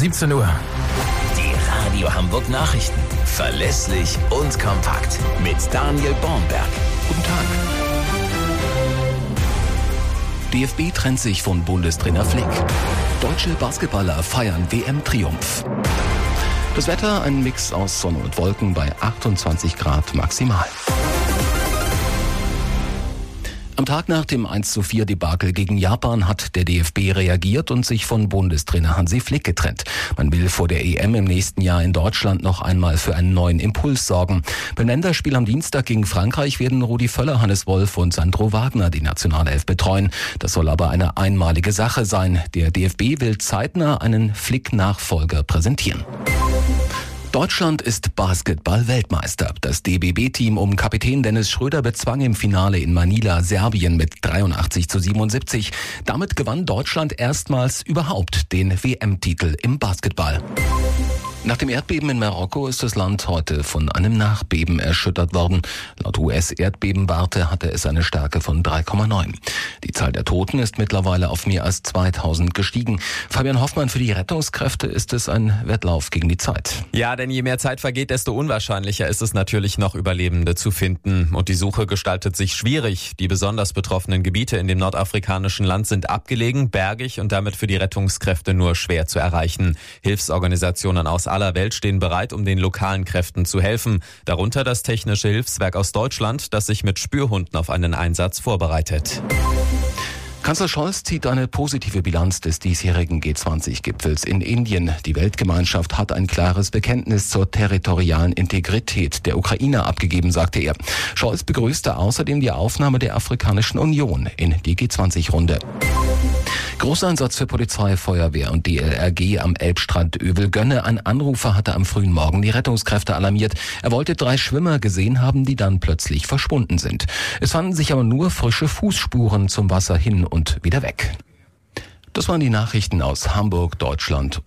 17 Uhr. Die Radio Hamburg Nachrichten. Verlässlich und kompakt. Mit Daniel Bornberg. Guten Tag. DFB trennt sich von Bundestrainer Flick. Deutsche Basketballer feiern WM-Triumph. Das Wetter, ein Mix aus Sonne und Wolken bei 28 Grad maximal. Am Tag nach dem 1:4-Debakel gegen Japan hat der DFB reagiert und sich von Bundestrainer Hansi Flick getrennt. Man will vor der EM im nächsten Jahr in Deutschland noch einmal für einen neuen Impuls sorgen. Beim Länderspiel am Dienstag gegen Frankreich werden Rudi Völler, Hannes Wolf und Sandro Wagner die Nationalelf betreuen. Das soll aber eine einmalige Sache sein. Der DFB will zeitnah einen Flick-Nachfolger präsentieren. Deutschland ist Basketball-Weltmeister. Das DBB-Team um Kapitän Dennis Schröder bezwang im Finale in Manila Serbien mit 83:77. Damit gewann Deutschland erstmals überhaupt den WM-Titel im Basketball. Nach dem Erdbeben in Marokko ist das Land heute von einem Nachbeben erschüttert worden. Laut US-Erdbebenwarte hatte es eine Stärke von 3,9. Die Zahl der Toten ist mittlerweile auf mehr als 2000 gestiegen. Fabian Hoffmann, für die Rettungskräfte ist es ein Wettlauf gegen die Zeit. Ja, denn je mehr Zeit vergeht, desto unwahrscheinlicher ist es natürlich noch, Überlebende zu finden. Und die Suche gestaltet sich schwierig. Die besonders betroffenen Gebiete in dem nordafrikanischen Land sind abgelegen, bergig und damit für die Rettungskräfte nur schwer zu erreichen. Hilfsorganisationen aus aller Welt stehen bereit, um den lokalen Kräften zu helfen. Darunter das Technische Hilfswerk aus Deutschland, das sich mit Spürhunden auf einen Einsatz vorbereitet. Kanzler Scholz zieht eine positive Bilanz des diesjährigen G20-Gipfels in Indien. Die Weltgemeinschaft hat ein klares Bekenntnis zur territorialen Integrität der Ukraine abgegeben, sagte er. Scholz begrüßte außerdem die Aufnahme der Afrikanischen Union in die G20-Runde. Großeinsatz für Polizei, Feuerwehr und DLRG am Elbstrand Övelgönne. Ein Anrufer hatte am frühen Morgen die Rettungskräfte alarmiert. Er wollte 3 Schwimmer gesehen haben, die dann plötzlich verschwunden sind. Es fanden sich aber nur frische Fußspuren zum Wasser hin und wieder weg. Das waren die Nachrichten aus Hamburg, Deutschland